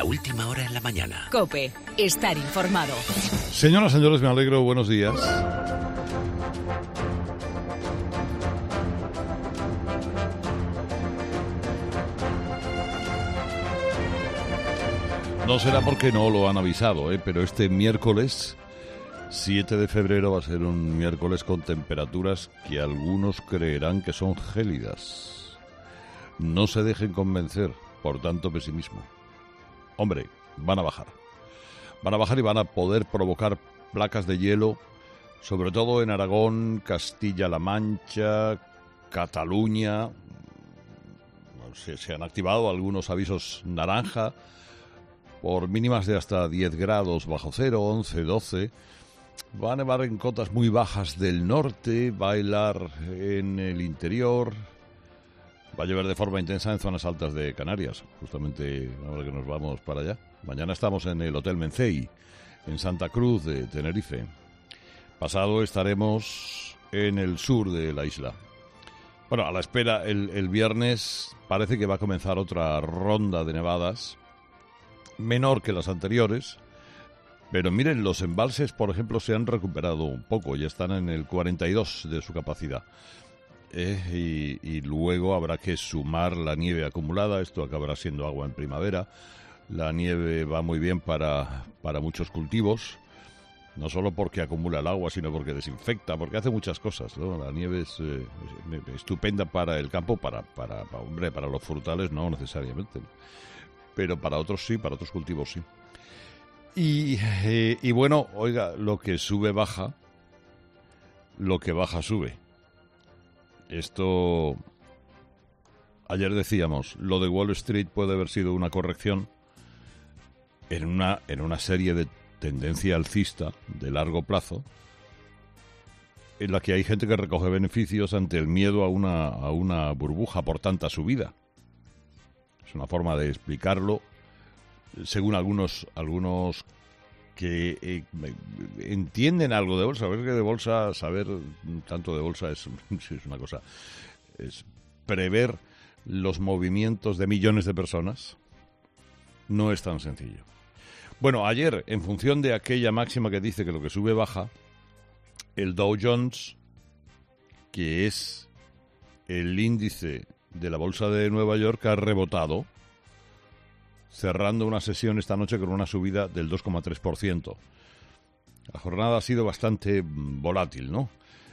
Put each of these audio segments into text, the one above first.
La última hora en la mañana. COPE. Estar informado. Señoras, señores, me alegro. Buenos días. No será porque no lo han avisado, pero este miércoles 7 de febrero va a ser un miércoles con temperaturas que algunos creerán que son gélidas. No se dejen convencer por tanto pesimismo. Hombre, van a bajar. Van a bajar y van a poder provocar placas de hielo, sobre todo en Aragón, Castilla-La Mancha, Cataluña. Se han activado algunos avisos naranja por mínimas de hasta 10 grados bajo cero, 11, 12. Va a nevar en cotas muy bajas del norte, va a helar en el interior, va a llover de forma intensa en zonas altas de Canarias, justamente ahora que nos vamos para allá. Mañana estamos en el Hotel Mencey, en Santa Cruz de Tenerife. Pasado estaremos en el sur de la isla. Bueno, a la espera, el viernes parece que va a comenzar otra ronda de nevadas, menor que las anteriores, pero miren, los embalses, por ejemplo, se han recuperado un poco, ya están en el 42 de su capacidad. Y luego habrá que sumar la nieve acumulada, esto acabará siendo agua en primavera. La nieve va muy bien para muchos cultivos, no solo porque acumula el agua, sino porque desinfecta, porque hace muchas cosas, ¿no? La nieve es estupenda para el campo, para los frutales no necesariamente, pero para otros sí, para otros cultivos sí. Y bueno, oiga, lo que sube baja, lo que baja sube. Esto, ayer decíamos, lo de Wall Street puede haber sido una corrección en una serie de tendencia alcista de largo plazo, en la que hay gente que recoge beneficios ante el miedo a una burbuja por tanta subida. Es una forma de explicarlo, según algunos que entienden algo de bolsa. Saber tanto de bolsa es una cosa. Es prever los movimientos de millones de personas. No es tan sencillo. Bueno, ayer, en función de aquella máxima que dice que lo que sube baja, el Dow Jones, que es el índice de la bolsa de Nueva York, ha rebotado, cerrando una sesión esta noche con una subida del 2,3%. La jornada ha sido bastante volátil, ¿no?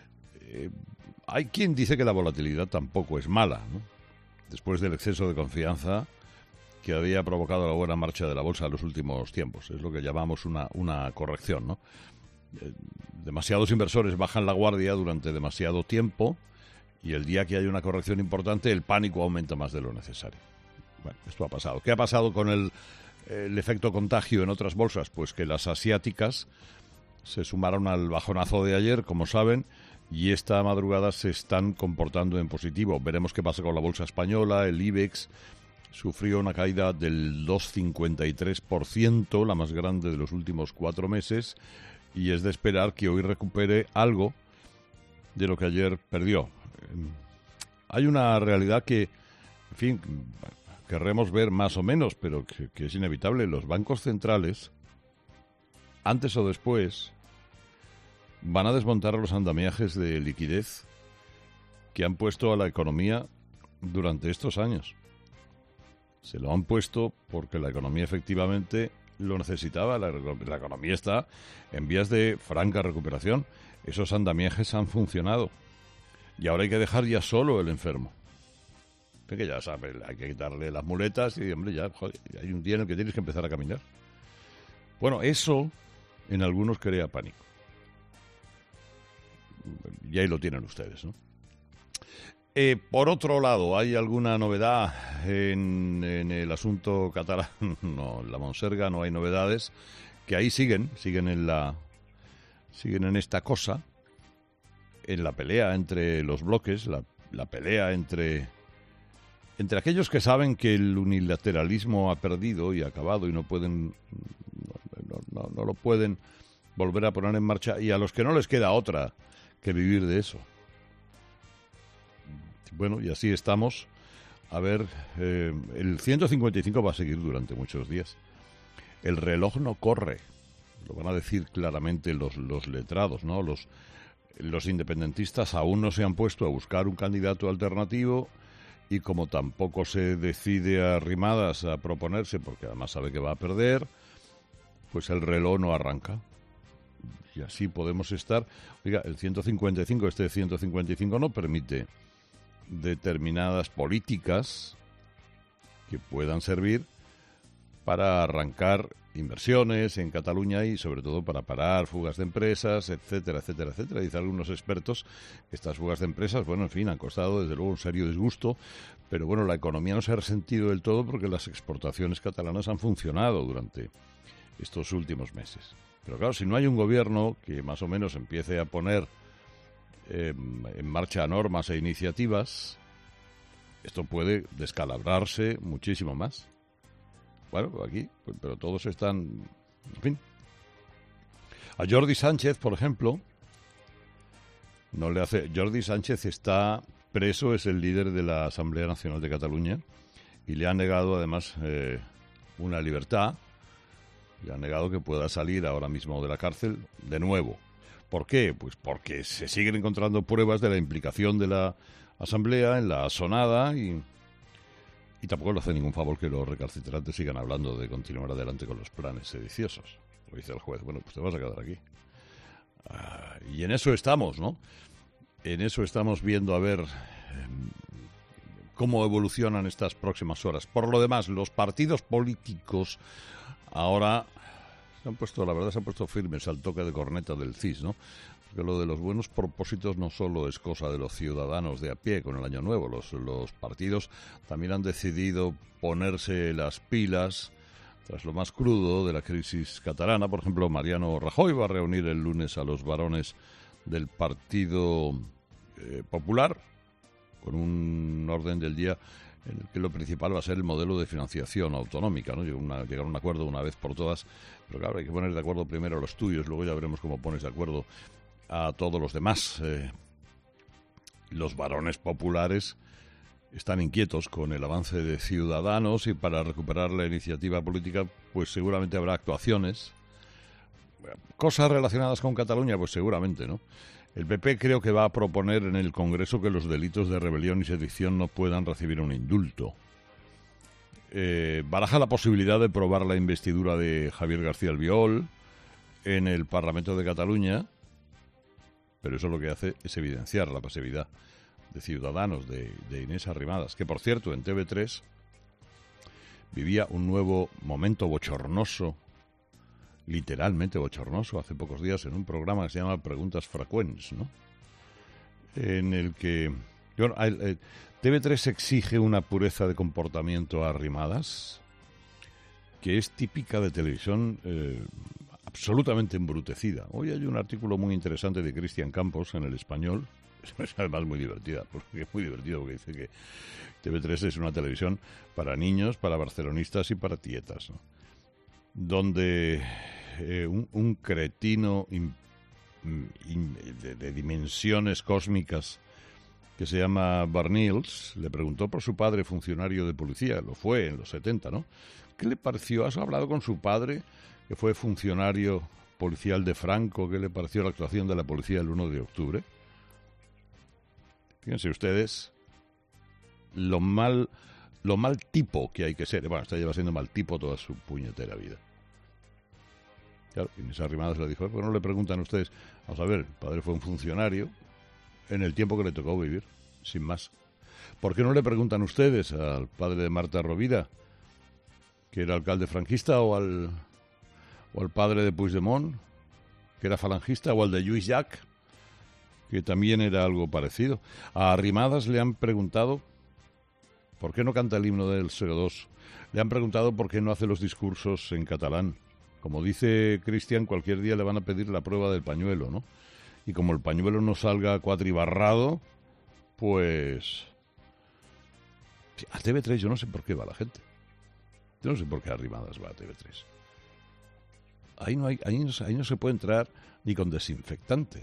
Hay quien dice que la volatilidad tampoco es mala, ¿no? Después del exceso de confianza que había provocado la buena marcha de la bolsa en los últimos tiempos. Es lo que llamamos una corrección, ¿no? Demasiados inversores bajan la guardia durante demasiado tiempo y el día que hay una corrección importante el pánico aumenta más de lo necesario. Bueno, esto ha pasado. ¿Qué ha pasado con el efecto contagio en otras bolsas? Pues que las asiáticas se sumaron al bajonazo de ayer, como saben, y esta madrugada se están comportando en positivo. Veremos qué pasa con la bolsa española. El IBEX sufrió una caída del 2,53%, la más grande de los últimos 4 meses, y es de esperar que hoy recupere algo de lo que ayer perdió. Hay una realidad que, en fin, querremos ver más o menos, pero que es inevitable. Los bancos centrales, antes o después, van a desmontar los andamiajes de liquidez que han puesto a la economía durante estos años. Se lo han puesto porque la economía efectivamente lo necesitaba. La economía está en vías de franca recuperación. Esos andamiajes han funcionado. Y ahora hay que dejar ya solo el enfermo. Que ya sabes, hay que quitarle las muletas y, hombre, ya hay un día en el que tienes que empezar a caminar. Bueno, eso en algunos crea pánico. Y ahí lo tienen ustedes, ¿no? Por otro lado, ¿hay alguna novedad en el asunto catalán? No, en la Monserga no hay novedades, que ahí siguen en esta cosa, en la pelea entre los bloques, la pelea entre aquellos que saben que el unilateralismo ha perdido y ha acabado y no lo pueden volver a poner en marcha, y a los que no les queda otra que vivir de eso. Bueno, y así estamos. A ver, el 155 va a seguir durante muchos días. El reloj no corre, lo van a decir claramente los letrados, ¿no? Los independentistas aún no se han puesto a buscar un candidato alternativo y como tampoco se decide a Arrimadas a proponerse, porque además sabe que va a perder, pues el reloj no arranca. Y así podemos estar. Oiga, el 155, este 155 no permite determinadas políticas que puedan servir para arrancar inversiones en Cataluña y sobre todo para parar fugas de empresas, etcétera, etcétera, etcétera. Dicen algunos expertos que estas fugas de empresas, bueno, en fin, han costado desde luego un serio disgusto, pero bueno, la economía no se ha resentido del todo porque las exportaciones catalanas han funcionado durante estos últimos meses. Pero claro, si no hay un gobierno que más o menos empiece a poner en marcha normas e iniciativas, esto puede descalabrarse muchísimo más. Bueno, aquí, pero todos están, en fin. A Jordi Sánchez, por ejemplo, no le hace. Jordi Sánchez está preso, es el líder de la Asamblea Nacional de Cataluña y le han negado además una libertad. Le han negado que pueda salir ahora mismo de la cárcel de nuevo. ¿Por qué? Pues porque se siguen encontrando pruebas de la implicación de la Asamblea en la asonada y tampoco le hace ningún favor que los recalcitrantes sigan hablando de continuar adelante con los planes sediciosos. Lo dice el juez, bueno, pues te vas a quedar aquí. Y en eso estamos, ¿no? En eso estamos viendo a ver cómo evolucionan estas próximas horas. Por lo demás, los partidos políticos ahora se han puesto firmes al toque de corneta del CIS, ¿no? Porque lo de los buenos propósitos no solo es cosa de los ciudadanos de a pie con el Año Nuevo. Los partidos también han decidido ponerse las pilas tras lo más crudo de la crisis catalana. Por ejemplo, Mariano Rajoy va a reunir el lunes a los varones del Partido Popular con un orden del día en el que lo principal va a ser el modelo de financiación autonómica, ¿no? Llegar a un acuerdo una vez por todas, pero claro, hay que poner de acuerdo primero a los tuyos, luego ya veremos cómo pones de acuerdo a todos los demás. Los varones populares están inquietos con el avance de Ciudadanos y para recuperar la iniciativa política, pues seguramente habrá actuaciones. Cosas relacionadas con Cataluña, pues seguramente, ¿no? El PP creo que va a proponer en el Congreso que los delitos de rebelión y sedición no puedan recibir un indulto. Baraja la posibilidad de probar la investidura de Javier García Albiol en el Parlamento de Cataluña, pero eso lo que hace es evidenciar la pasividad de Ciudadanos, de Inés Arrimadas, que por cierto en TV3 vivía un nuevo momento bochornoso, literalmente bochornoso, hace pocos días en un programa que se llama Preguntas Frecuents, ¿no? En el que TV3 exige una pureza de comportamiento a Arrimadas que es típica de televisión absolutamente embrutecida. Hoy hay un artículo muy interesante de Cristian Campos en El Español, es además muy divertido porque dice que TV3 es una televisión para niños, para barcelonistas y para tietas, ¿no? Donde un cretino de dimensiones cósmicas que se llama Barnils le preguntó por su padre, funcionario de policía, lo fue en los 70, ¿no? ¿Qué le pareció? ¿Has hablado con su padre, que fue funcionario policial de Franco? ¿Qué le pareció la actuación de la policía el 1 de octubre? Fíjense ustedes lo mal tipo que hay que ser. Bueno, está lleva siendo mal tipo toda su puñetera vida. Claro, Inés Arrimadas le dijo, ¿por qué no le preguntan ustedes? Vamos a ver, el padre fue un funcionario en el tiempo que le tocó vivir, sin más. ¿Por qué no le preguntan ustedes al padre de Marta Rovira, que era alcalde franquista, o al padre de Puigdemont, que era falangista, o al de Lluís Llach, que también era algo parecido? A Arrimadas le han preguntado ¿por qué no canta el himno del CO2? Le han preguntado por qué no hace los discursos en catalán. Como dice Cristian, cualquier día le van a pedir la prueba del pañuelo, ¿no? Y como el pañuelo no salga cuatribarrado, pues a TV3 yo no sé por qué va la gente. Yo no sé por qué Arrimadas va a TV3. Ahí no se puede entrar ni con desinfectante.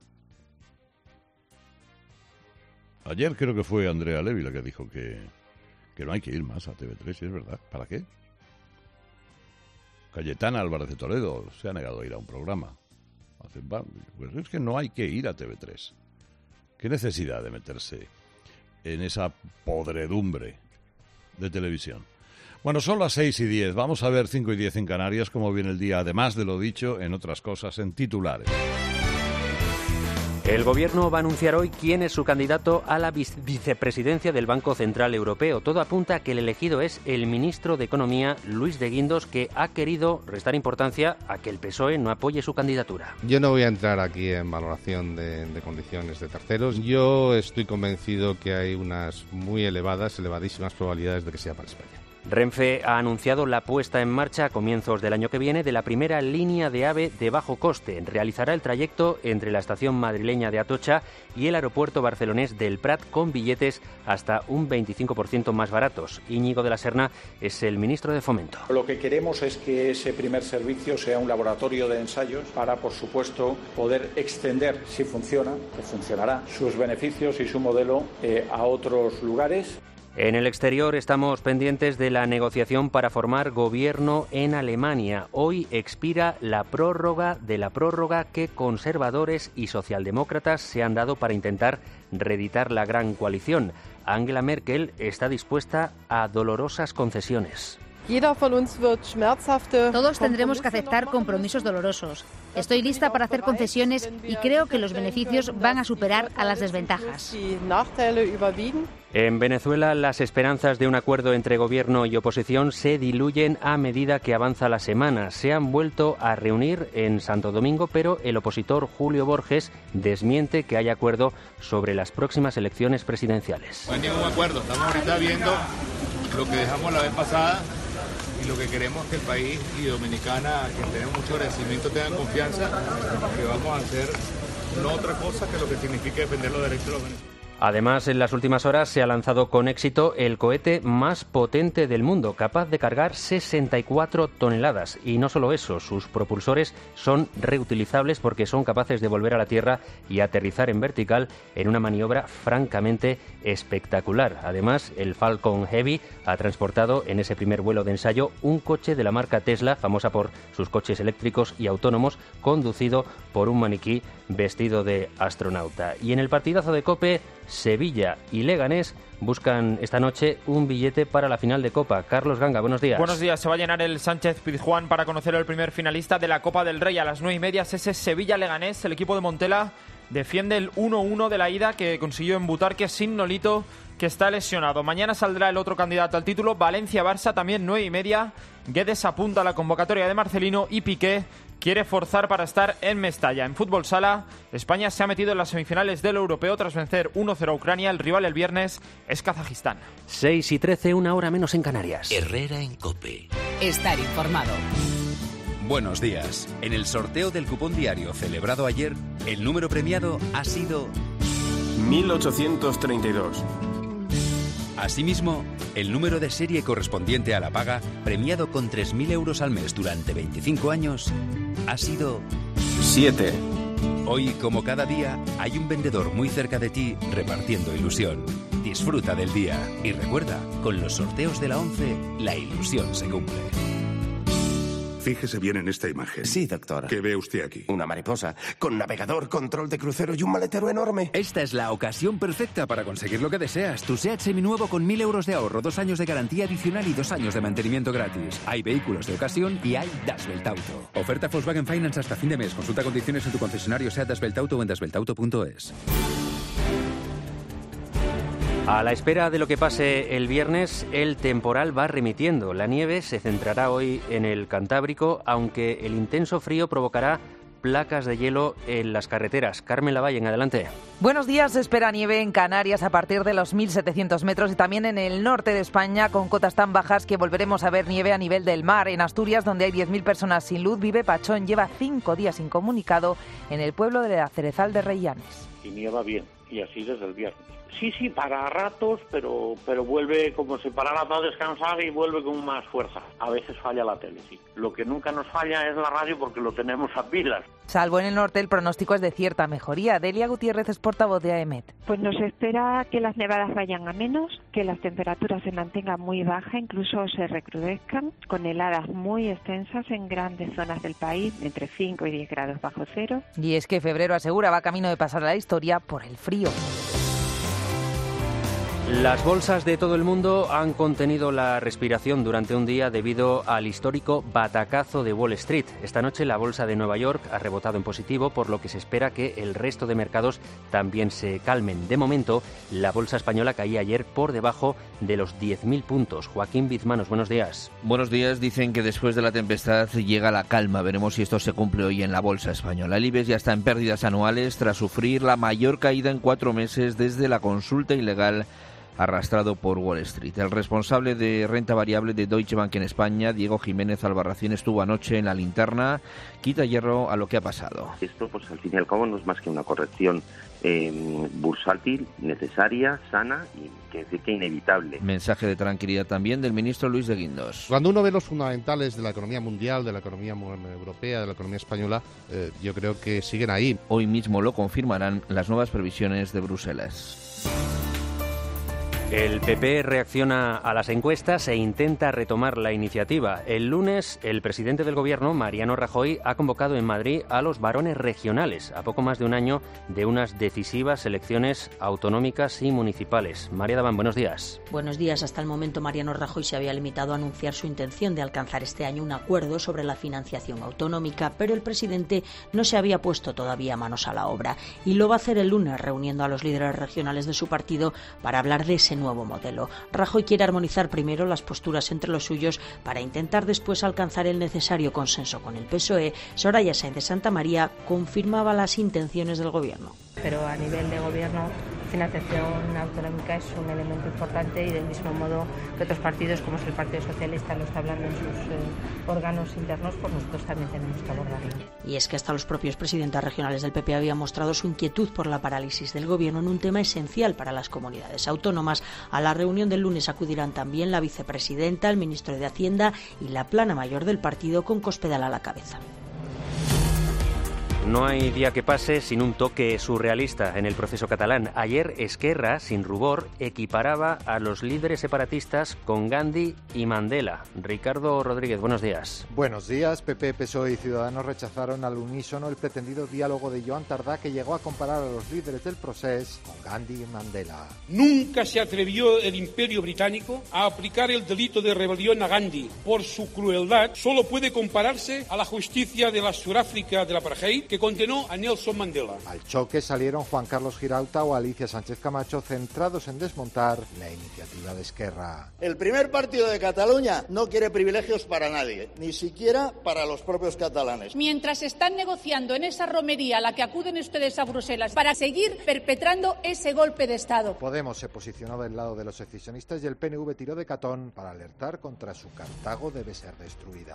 Ayer creo que fue Andrea Levy la que dijo que no hay que ir más a TV3, y es verdad. ¿Para qué? Cayetana Álvarez de Toledo se ha negado a ir a un programa. Pues es que no hay que ir a TV3. ¿Qué necesidad de meterse en esa podredumbre de televisión? Bueno, son las 6:10. Vamos a ver 5:10 en Canarias, cómo viene el día, además de lo dicho, en otras cosas, en titulares. El Gobierno va a anunciar hoy quién es su candidato a la vicepresidencia del Banco Central Europeo. Todo apunta a que el elegido es el ministro de Economía, Luis de Guindos, que ha querido restar importancia a que el PSOE no apoye su candidatura. Yo no voy a entrar aquí en valoración de condiciones de terceros. Yo estoy convencido que hay unas muy elevadísimas probabilidades de que sea para España. Renfe ha anunciado la puesta en marcha a comienzos del año que viene de la primera línea de AVE de bajo coste. Realizará el trayecto entre la estación madrileña de Atocha y el aeropuerto barcelonés del Prat con billetes hasta un 25% más baratos. Íñigo de la Serna es el ministro de Fomento. Lo que queremos es que ese primer servicio sea un laboratorio de ensayos para, por supuesto, poder extender, si funciona, que funcionará, sus beneficios y su modelo a otros lugares. En el exterior estamos pendientes de la negociación para formar gobierno en Alemania. Hoy expira la prórroga de la prórroga que conservadores y socialdemócratas se han dado para intentar reeditar la gran coalición. Angela Merkel está dispuesta a dolorosas concesiones. Todos tendremos que aceptar compromisos dolorosos. Estoy lista para hacer concesiones y creo que los beneficios van a superar a las desventajas. En Venezuela, las esperanzas de un acuerdo entre gobierno y oposición se diluyen a medida que avanza la semana. Se han vuelto a reunir en Santo Domingo, pero el opositor Julio Borges desmiente que haya acuerdo sobre las próximas elecciones presidenciales. No hay ningún acuerdo. Estamos ahorita viendo lo que dejamos la vez pasada. Y lo que queremos es que el país y Dominicana, a quien tenemos mucho agradecimiento, tengan confianza que vamos a hacer no otra cosa que lo que significa defender los derechos de los venezolanos. Además, en las últimas horas se ha lanzado con éxito el cohete más potente del mundo, capaz de cargar 64 toneladas. Y no solo eso, sus propulsores son reutilizables porque son capaces de volver a la Tierra y aterrizar en vertical en una maniobra francamente espectacular. Además, el Falcon Heavy ha transportado en ese primer vuelo de ensayo un coche de la marca Tesla, famosa por sus coches eléctricos y autónomos, conducido por un maniquí vestido de astronauta. Y en el partidazo de COPE, Sevilla y Leganés buscan esta noche un billete para la final de Copa. Carlos Ganga, buenos días. Buenos días. Se va a llenar el Sánchez-Pizjuán para conocer al primer finalista de la Copa del Rey a las 9:30. Ese Sevilla-Leganés. El equipo de Montela defiende el 1-1 de la ida que consiguió en Butarque sin Nolito, que está lesionado. Mañana saldrá el otro candidato al título, Valencia-Barça, también 9:30. Guedes apunta a la convocatoria de Marcelino y Piqué quiere forzar para estar en Mestalla. En fútbol sala, España se ha metido en las semifinales del Europeo tras vencer 1-0 a Ucrania. El rival el viernes es Kazajistán. 6:13, una hora menos en Canarias. Herrera en COPE. Estar informado. Buenos días. En el sorteo del cupón diario celebrado ayer, el número premiado ha sido 1832. Asimismo, el número de serie correspondiente a la paga, premiado con 3.000 euros al mes durante 25 años, ha sido 7. Hoy, como cada día, hay un vendedor muy cerca de ti repartiendo ilusión. Disfruta del día y recuerda, con los sorteos de la 11, la ilusión se cumple. Fíjese bien en esta imagen. Sí, doctor. ¿Qué ve usted aquí? Una mariposa, con navegador, control de crucero y un maletero enorme. Esta es la ocasión perfecta para conseguir lo que deseas. Tu SEAT seminuevo con 1.000 euros de ahorro, 2 años de garantía adicional y 2 años de mantenimiento gratis. Hay vehículos de ocasión y hay Das Welt Auto. Oferta Volkswagen Finance hasta fin de mes. Consulta condiciones en tu concesionario SEAT Das Welt Auto o en dasweltauto.es. A la espera de lo que pase el viernes, el temporal va remitiendo. La nieve se centrará hoy en el Cantábrico, aunque el intenso frío provocará placas de hielo en las carreteras. Carmen Lavalle, adelante. Buenos días. Se espera nieve en Canarias a partir de los 1.700 metros y también en el norte de España, con cotas tan bajas que volveremos a ver nieve a nivel del mar. En Asturias, donde hay 10.000 personas sin luz, vive Pachón. Lleva 5 días incomunicado en el pueblo de la Cerezal de Reyanes. Y nieva bien, y así desde el viernes. Sí, para ratos, pero vuelve como si parara para descansar y vuelve con más fuerza. A veces falla la tele, sí. Lo que nunca nos falla es la radio porque lo tenemos a pilas. Salvo en el norte, el pronóstico es de cierta mejoría. Delia Gutiérrez es portavoz de AEMET. Pues nos espera que las nevadas vayan a menos, que las temperaturas se mantengan muy bajas, incluso se recrudezcan, con heladas muy extensas en grandes zonas del país, entre 5 y 10 grados bajo cero. Y es que febrero, asegura, va camino de pasar a la historia por el frío. Las bolsas de todo el mundo han contenido la respiración durante un día debido al histórico batacazo de Wall Street. Esta noche la bolsa de Nueva York ha rebotado en positivo, por lo que se espera que el resto de mercados también se calmen. De momento, la bolsa española caía ayer por debajo de los 10.000 puntos. Joaquín Bizmanos, buenos días. Buenos días. Dicen que después de la tempestad llega la calma. Veremos si esto se cumple hoy en la bolsa española. El IBEX ya está en pérdidas anuales tras sufrir la mayor caída en 4 meses desde la consulta ilegal arrastrado por Wall Street. El responsable de renta variable de Deutsche Bank en España, Diego Jiménez Albarracín, estuvo anoche en la linterna, quita hierro a lo que ha pasado. Esto, pues al fin y al cabo, no es más que una corrección bursátil, necesaria, sana y que decir que inevitable. Mensaje de tranquilidad también del ministro Luis de Guindos. Cuando uno ve los fundamentales de la economía mundial, de la economía europea, de la economía española, yo creo que siguen ahí. Hoy mismo lo confirmarán las nuevas previsiones de Bruselas. El PP reacciona a las encuestas e intenta retomar la iniciativa. El lunes, el presidente del Gobierno, Mariano Rajoy, ha convocado en Madrid a los varones regionales, a poco más de un año de unas decisivas elecciones autonómicas y municipales. María Daván, buenos días. Buenos días. Hasta el momento, Mariano Rajoy se había limitado a anunciar su intención de alcanzar este año un acuerdo sobre la financiación autonómica, pero el presidente no se había puesto todavía manos a la obra y lo va a hacer el lunes, reuniendo a los líderes regionales de su partido para hablar de ese nuevo modelo. Rajoy quiere armonizar primero las posturas entre los suyos para intentar después alcanzar el necesario consenso con el PSOE. Soraya Sáenz de Santamaría confirmaba las intenciones del Gobierno. Pero a nivel de Gobierno, financiación autonómica es un elemento importante y del mismo modo que otros partidos, como es el Partido Socialista, lo está hablando en sus órganos internos, pues nosotros también tenemos que abordarlo. Y es que hasta los propios presidentes regionales del PP habían mostrado su inquietud por la parálisis del Gobierno en un tema esencial para las comunidades autónomas. A la reunión del lunes acudirán también la vicepresidenta, el ministro de Hacienda y la plana mayor del partido, con Cospedal a la cabeza. No hay día que pase sin un toque surrealista en el proceso catalán. Ayer Esquerra, sin rubor, equiparaba a los líderes separatistas con Gandhi y Mandela. Ricardo Rodríguez, buenos días. Buenos días. PP, PSOE y Ciudadanos rechazaron al unísono el pretendido diálogo de Joan Tardá, que llegó a comparar a los líderes del proceso con Gandhi y Mandela. Nunca se atrevió el Imperio Británico a aplicar el delito de rebelión a Gandhi. Por su crueldad, solo puede compararse a la justicia de la Suráfrica del apartheid, que condenó a Nelson Mandela. Al choque salieron Juan Carlos Girauta o Alicia Sánchez Camacho, centrados en desmontar la iniciativa de Esquerra. El primer partido de Cataluña no quiere privilegios para nadie, ni siquiera para los propios catalanes. Mientras están negociando en esa romería a la que acuden ustedes a Bruselas para seguir perpetrando ese golpe de Estado. Podemos se posicionó del lado de los secesionistas y el PNV tiró de Catón para alertar contra su Cartago debe ser destruida.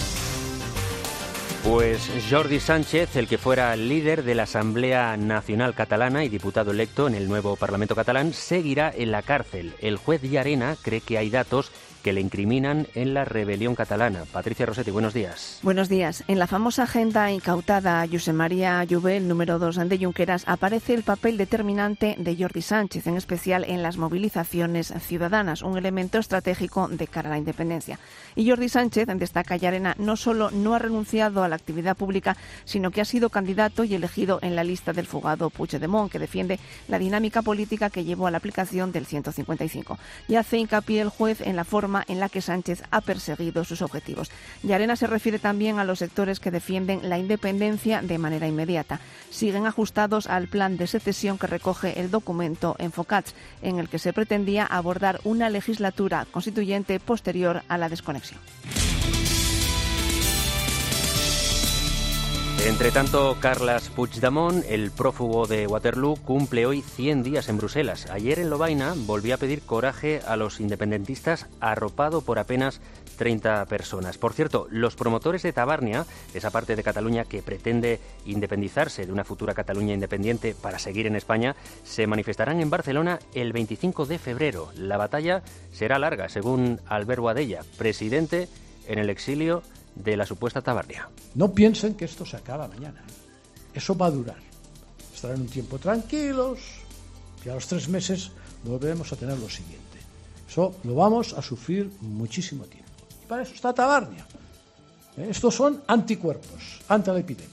Pues Jordi Sánchez, el que fuera líder de la Asamblea Nacional Catalana y diputado electo en el nuevo Parlamento catalán, seguirá en la cárcel. El juez Llarena cree que hay datos que le incriminan en la rebelión catalana. Patricia Rossetti, buenos días. Buenos días. En la famosa agenda incautada a Josep María Llobel, número 2 de Junqueras, aparece el papel determinante de Jordi Sánchez, en especial en las movilizaciones ciudadanas, un elemento estratégico de cara a la independencia. Y Jordi Sánchez, destaca Llarena, no solo no ha renunciado a la actividad pública, sino que ha sido candidato y elegido en la lista del fugado Puigdemont, que defiende la dinámica política que llevó a la aplicación del 155. Y hace hincapié el juez en la forma en la que Sánchez ha perseguido sus objetivos. Llarena se refiere también a los sectores que defienden la independencia de manera inmediata. Siguen ajustados al plan de secesión que recoge el documento Enfocats, en el que se pretendía abordar una legislatura constituyente posterior a la desconexión. Entre tanto, Carles Puigdemont, el prófugo de Waterloo, cumple hoy 100 días en Bruselas. Ayer en Lovaina volvió a pedir coraje a los independentistas, arropado por apenas 30 personas. Por cierto, los promotores de Tabárnia, esa parte de Cataluña que pretende independizarse de una futura Cataluña independiente para seguir en España, se manifestarán en Barcelona el 25 de febrero. La batalla será larga, según Albert Boadella, presidente en el exilio de la supuesta Tabárnia. No piensen que esto se acaba mañana. eso va a durar. Estarán un tiempo tranquilos y a los 3 meses volveremos a tener lo siguiente. Eso lo vamos a sufrir muchísimo tiempo. Y para eso está Tabarnia. Estos son anticuerpos ante la epidemia.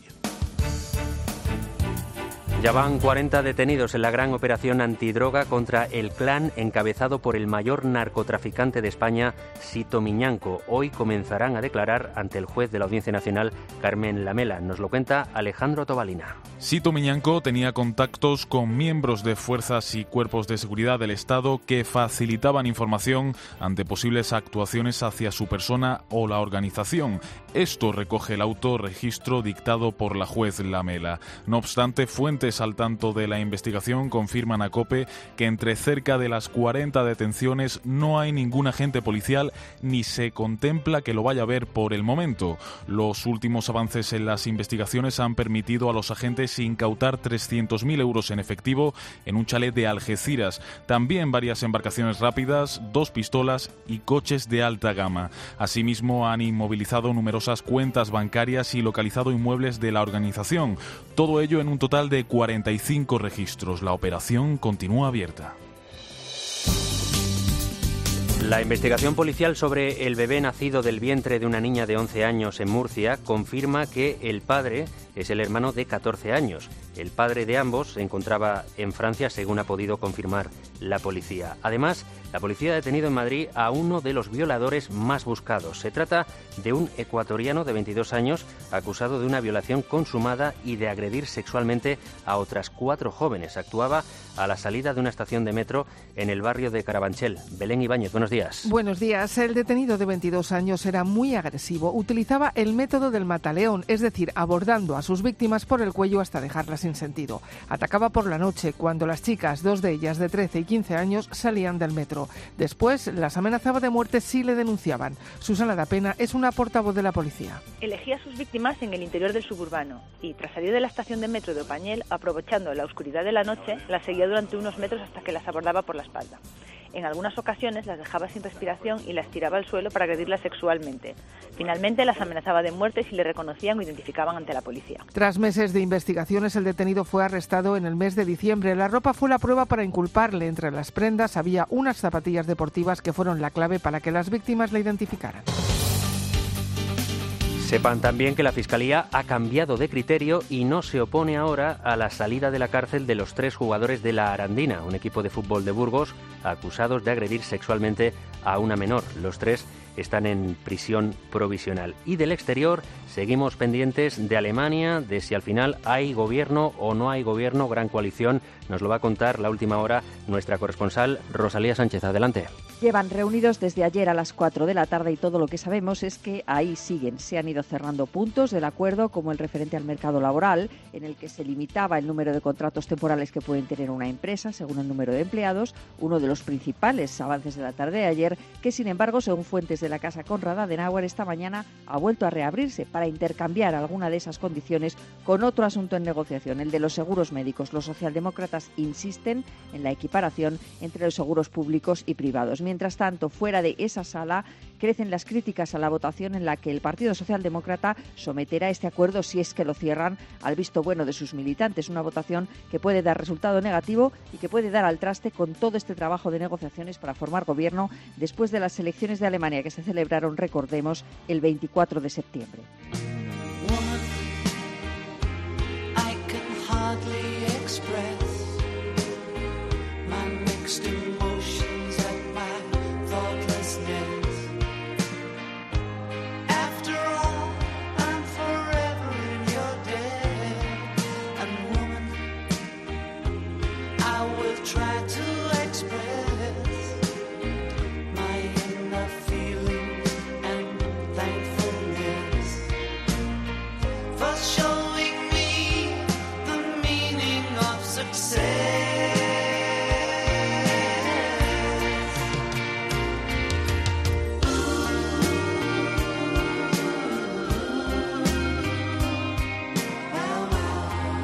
Ya van 40 detenidos en la gran operación antidroga contra el clan encabezado por el mayor narcotraficante de España, Sito Miñanco. Hoy comenzarán a declarar ante el juez de la Audiencia Nacional, Carmen Lamela. Nos lo cuenta Alejandro Tobalina. Sito Miñanco tenía contactos con miembros de fuerzas y cuerpos de seguridad del Estado que facilitaban información ante posibles actuaciones hacia su persona o la organización. Esto recoge el autorregistro dictado por la juez Lamela. No obstante, fuentes al tanto de la investigación confirman a COPE que entre cerca de las 40 detenciones no hay ningún agente policial ni se contempla que lo vaya a haber por el momento. Los últimos avances en las investigaciones han permitido a los agentes incautar 300.000 euros en efectivo en un chalet de Algeciras. También varias embarcaciones rápidas, 2 pistolas y coches de alta gama. Asimismo, han inmovilizado numerosas cuentas bancarias y localizado inmuebles de la organización. Todo ello en un total de 45 registros. La operación continúa abierta. La investigación policial sobre el bebé nacido del vientre de una niña de 11 años en Murcia confirma que el padre es el hermano de 14 años. El padre de ambos se encontraba en Francia, según ha podido confirmar la policía. Además, la policía ha detenido en Madrid a uno de los violadores más buscados. Se trata de un ecuatoriano de 22 años acusado de una violación consumada y de agredir sexualmente a otras 4 jóvenes. Actuaba a la salida de una estación de metro en el barrio de Carabanchel. Belén Ibáñez, buenos días. Buenos días. El detenido de 22 años era muy agresivo. Utilizaba el método del mataleón, es decir, abordando a sus víctimas por el cuello hasta dejarlas sin sentido. Atacaba por la noche, cuando las chicas, 2 de ellas de 13 y 15 años, salían del metro. Después las amenazaba de muerte si le denunciaban. Susana Dapena es una portavoz de la policía. Elegía a sus víctimas en el interior del suburbano y, tras salir de la estación de metro de Opañel, aprovechando la oscuridad de la noche, las seguía durante unos metros hasta que las abordaba por la espalda. En algunas ocasiones las dejaba sin respiración y las tiraba al suelo para agredirlas sexualmente. Finalmente las amenazaba de muerte si le reconocían o identificaban ante la policía. Tras meses de investigaciones, el detenido fue arrestado en el mes de diciembre. La ropa fue la prueba para inculparle. Entre las prendas había unas zapatillas deportivas que fueron la clave para que las víctimas le identificaran. Sepan también que la Fiscalía ha cambiado de criterio y no se opone ahora a la salida de la cárcel de los 3 jugadores de la Arandina, un equipo de fútbol de Burgos, acusados de agredir sexualmente a una menor. Los 3 están en prisión provisional. Y del exterior seguimos pendientes de Alemania, de si al final hay gobierno o no hay gobierno, gran coalición. Nos lo va a contar la última hora nuestra corresponsal Rosalía Sánchez. Adelante. Llevan reunidos desde ayer a las 4 de la tarde y todo lo que sabemos es que ahí siguen. Se han ido cerrando puntos del acuerdo, como el referente al mercado laboral, en el que se limitaba el número de contratos temporales que pueden tener una empresa según el número de empleados, uno de los principales avances de la tarde de ayer, que sin embargo, según fuentes de la Casa Konrad Adenauer, esta mañana ha vuelto a reabrirse para intercambiar alguna de esas condiciones con otro asunto en negociación, el de los seguros médicos. Los socialdemócratas insisten en la equiparación entre los seguros públicos y privados. Mientras tanto, fuera de esa sala, crecen las críticas a la votación en la que el Partido Socialdemócrata someterá este acuerdo, si es que lo cierran, al visto bueno de sus militantes. Una votación que puede dar resultado negativo y que puede dar al traste con todo este trabajo de negociaciones para formar gobierno después de las elecciones de Alemania que se celebraron, recordemos, el 24 de septiembre.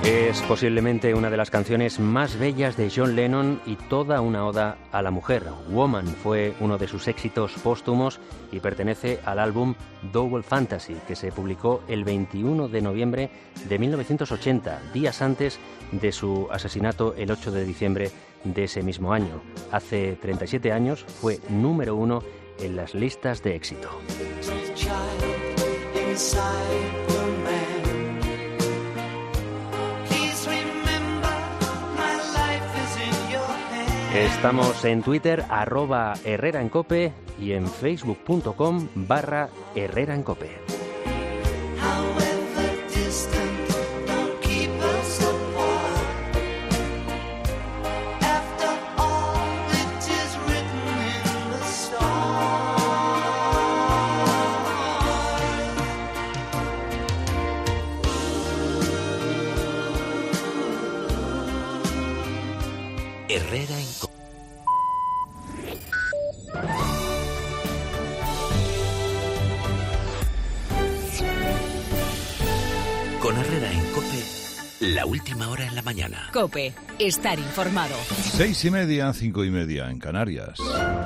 Es posiblemente una de las canciones más bellas de John Lennon y toda una oda a la mujer. Woman fue uno de sus éxitos póstumos y pertenece al álbum Double Fantasy, que se publicó el 21 de noviembre de 1980, días antes de su asesinato el 8 de diciembre de ese mismo año. Hace 37 años fue número 1 en las listas de éxito. Estamos en Twitter, @HerreraEnCope y en facebook.com/HerreraEnCope. Herrera en Cope. Con Herrera en Cope, la última hora en la mañana. Cope, estar informado. 6:30, 5:30 en Canarias.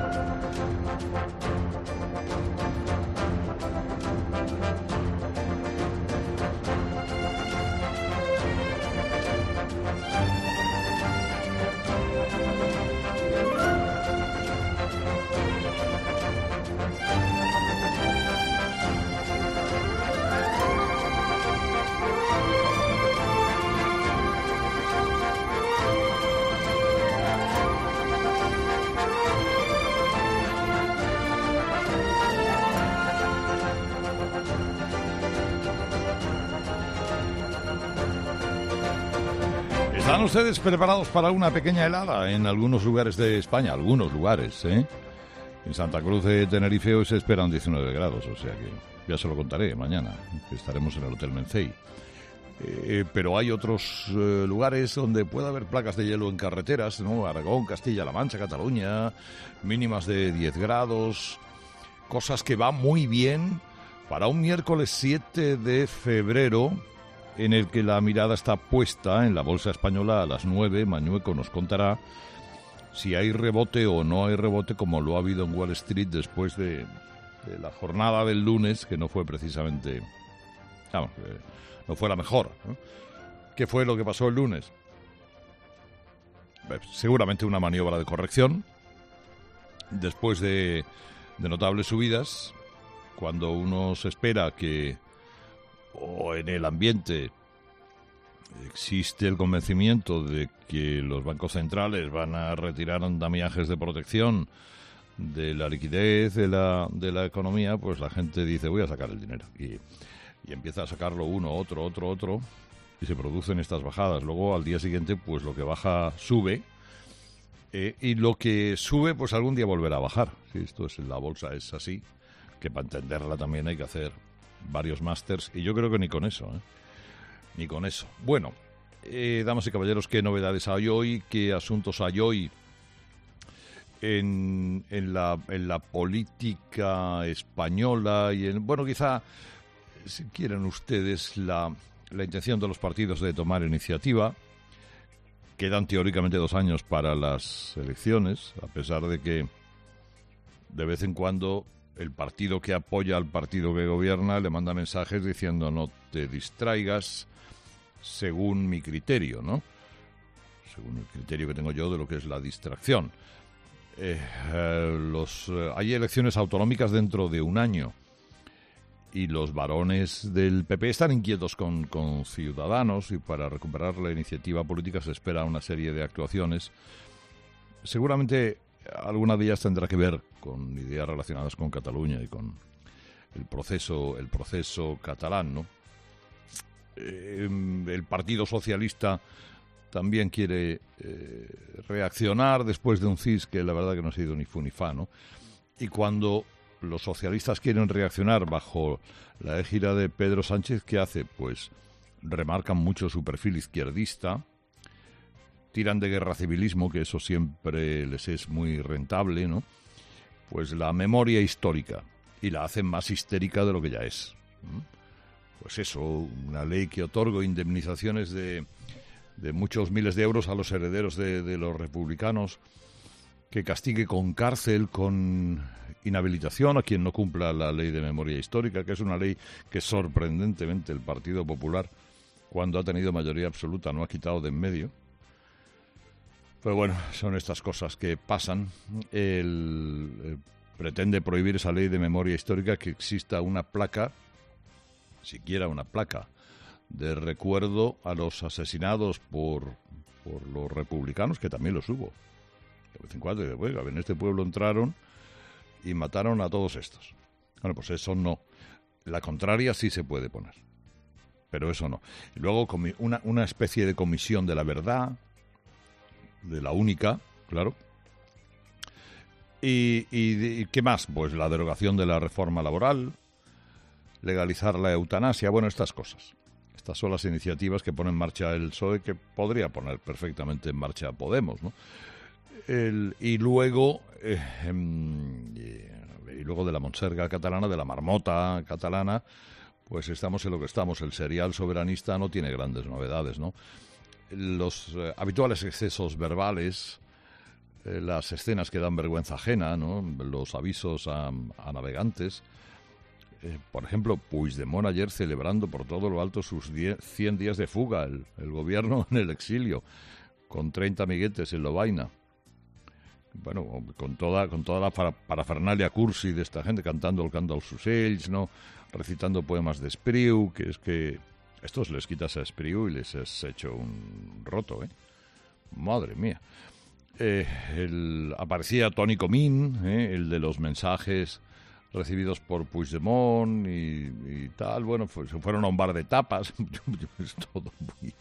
¿Están ustedes preparados para una pequeña helada en algunos lugares de España? Algunos lugares, ¿eh? En Santa Cruz de Tenerife hoy se esperan 19 grados, o sea que ya se lo contaré mañana, que estaremos en el Hotel Mencey. Pero hay otros lugares donde puede haber placas de hielo en carreteras, ¿no? Aragón, Castilla-La Mancha, Cataluña, mínimas de 10 grados, cosas que van muy bien para un miércoles 7 de febrero, en el que la mirada está puesta en la bolsa española a las 9. Mañueco nos contará si hay rebote o no hay rebote, como lo ha habido en Wall Street después de la jornada del lunes, que no fue precisamente, vamos, no fue la mejor, ¿no? ¿Qué fue lo que pasó el lunes? Seguramente una maniobra de corrección, después de notables subidas, cuando uno se espera que, o en el ambiente existe el convencimiento de que los bancos centrales van a retirar andamiajes de protección de la liquidez de la economía, pues la gente dice voy a sacar el dinero y empieza a sacarlo uno, otro y se producen estas bajadas. Luego al día siguiente pues lo que baja sube y lo que sube pues algún día volverá a bajar. Sí, esto es, la bolsa es así, que para entenderla también hay que hacer varios másters, y yo creo que ni con eso, ni con eso. Bueno, damas y caballeros, ¿qué novedades hay hoy? ¿Qué asuntos hay hoy en la política española? Y bueno, quizá, si quieren ustedes, la intención de los partidos de tomar iniciativa. Quedan teóricamente 2 años para las elecciones, a pesar de que de vez en cuando el partido que apoya al partido que gobierna le manda mensajes diciendo no te distraigas, según mi criterio, ¿no? Según el criterio que tengo yo de lo que es la distracción. Hay elecciones autonómicas dentro de 1 año y los varones del PP están inquietos con Ciudadanos, y para recuperar la iniciativa política se espera una serie de actuaciones. Seguramente alguna de ellas tendrá que ver con ideas relacionadas con Cataluña y con el proceso catalán, ¿no? El Partido Socialista también quiere reaccionar después de un CIS que la verdad que no ha sido ni fu ni fa, ¿no? Y cuando los socialistas quieren reaccionar bajo la égida de Pedro Sánchez, ¿qué hace? Pues remarcan mucho su perfil izquierdista, tiran de guerra civilismo, que eso siempre les es muy rentable, ¿no? Pues la memoria histórica, y la hacen más histérica de lo que ya es. Pues eso, una ley que otorga indemnizaciones de muchos miles de euros a los herederos de los republicanos, que castigue con cárcel, con inhabilitación a quien no cumpla la ley de memoria histórica, que es una ley que sorprendentemente el Partido Popular, cuando ha tenido mayoría absoluta, no ha quitado de en medio. Pero bueno, son estas cosas que pasan. Pretende prohibir esa ley de memoria histórica que exista una placa, siquiera una placa, de recuerdo a los asesinados por los republicanos, que también los hubo. De vez en cuando, en este pueblo entraron y mataron a todos estos. Bueno, pues eso no. La contraria sí se puede poner, pero eso no. Y luego una especie de comisión de la verdad, de la única, claro. ¿Y qué más? Pues la derogación de la reforma laboral, legalizar la eutanasia, bueno, estas cosas. Estas son las iniciativas que pone en marcha el PSOE, que podría poner perfectamente en marcha Podemos, ¿no? Y luego de la monserga catalana, de la marmota catalana, pues estamos en lo que estamos. El serial soberanista no tiene grandes novedades, ¿no? Los habituales excesos verbales, las escenas que dan vergüenza ajena, ¿no? Los avisos a navegantes. Por ejemplo, Puigdemont ayer celebrando por todo lo alto sus 100 días de fuga, el gobierno en el exilio, con 30 amiguetes en Lovaina. Bueno, con toda la parafernalia cursi de esta gente, cantando el canto als ocells, ¿no? Recitando poemas de Espriu, que es que estos les quitas a Espriu y les has hecho un roto, ¿eh? Madre mía. Aparecía Toni Comín, el de los mensajes recibidos por Puigdemont y tal. Bueno, pues se fueron a un bar de tapas. Es todo muy...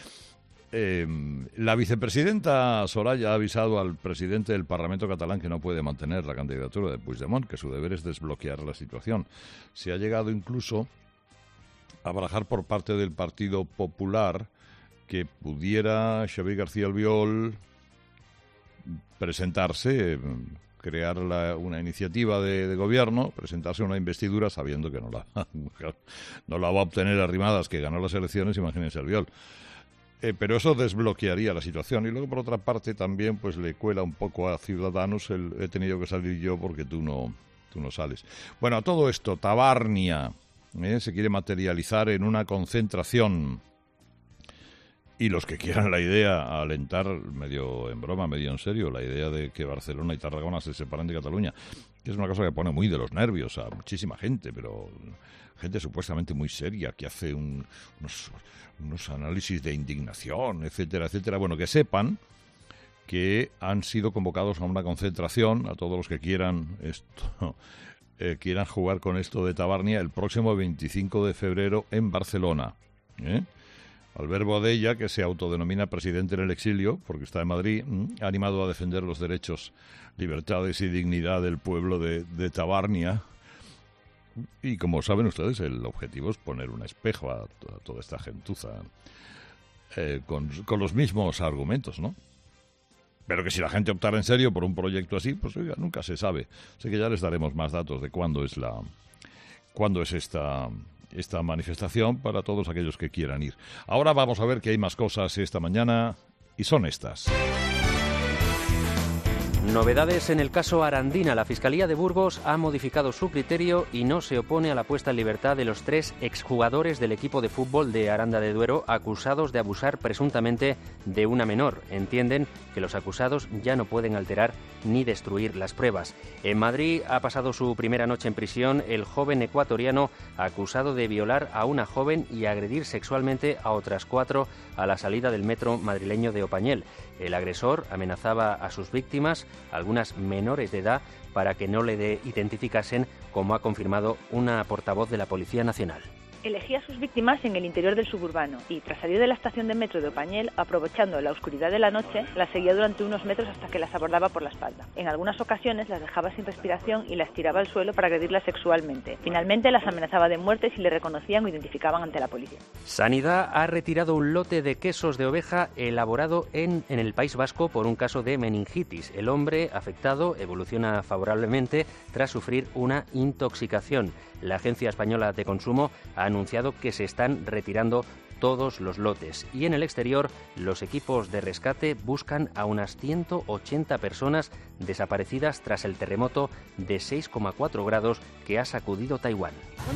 la vicepresidenta Soraya ha avisado al presidente del Parlamento catalán que no puede mantener la candidatura de Puigdemont, que su deber es desbloquear la situación. Se ha llegado incluso a barajar por parte del Partido Popular que pudiera Xavier García Albiol presentarse, crear una iniciativa de gobierno, presentarse a una investidura sabiendo que no la va a obtener Arrimadas, que ganó las elecciones, imagínense Albiol. Pero eso desbloquearía la situación. Y luego, por otra parte, también pues le cuela un poco a Ciudadanos he tenido que salir yo porque tú no sales. Bueno, a todo esto, Tabarnia se quiere materializar en una concentración. Y los que quieran la idea, alentar, medio en broma, medio en serio, la idea de que Barcelona y Tarragona se separen de Cataluña, que es una cosa que pone muy de los nervios a muchísima gente, pero gente supuestamente muy seria, que hace unos análisis de indignación, etcétera, etcétera. Bueno, que sepan que han sido convocados a una concentración, a todos los que quieran quieran jugar con esto de Tabarnia, el próximo 25 de febrero en Barcelona, Albert Boadella, que se autodenomina presidente en el exilio, porque está en Madrid, ha animado a defender los derechos, libertades y dignidad del pueblo de Tabarnia. Y como saben ustedes, el objetivo es poner un espejo a toda esta gentuza con los mismos argumentos, ¿no? Pero que si la gente optara en serio por un proyecto así, pues oiga, nunca se sabe. Así que ya les daremos más datos de cuándo es esta manifestación para todos aquellos que quieran ir. Ahora vamos a ver que hay más cosas esta mañana y son estas. Novedades en el caso Arandina. La Fiscalía de Burgos ha modificado su criterio y no se opone a la puesta en libertad de los 3 exjugadores del equipo de fútbol de Aranda de Duero acusados de abusar presuntamente de una menor. Entienden que los acusados ya no pueden alterar ni destruir las pruebas. En Madrid ha pasado su primera noche en prisión el joven ecuatoriano acusado de violar a una joven y agredir sexualmente a otras 4 a la salida del metro madrileño de Opañel. El agresor amenazaba a sus víctimas, algunas menores de edad, para que no le identificasen, como ha confirmado una portavoz de la Policía Nacional. Elegía a sus víctimas en el interior del suburbano y, tras salir de la estación de metro de Opañel, aprovechando la oscuridad de la noche, las seguía durante unos metros hasta que las abordaba por la espalda. En algunas ocasiones las dejaba sin respiración y las tiraba al suelo para agredirlas sexualmente. Finalmente las amenazaba de muerte si le reconocían o identificaban ante la policía. Sanidad ha retirado un lote de quesos de oveja elaborado en el País Vasco por un caso de meningitis. El hombre afectado evoluciona favorablemente tras sufrir una intoxicación. La Agencia Española de Consumo ha anunciado que se están retirando todos los lotes. Y en el exterior, los equipos de rescate buscan a unas 180 personas desaparecidas tras el terremoto de 6,4 grados que ha sacudido Taiwán.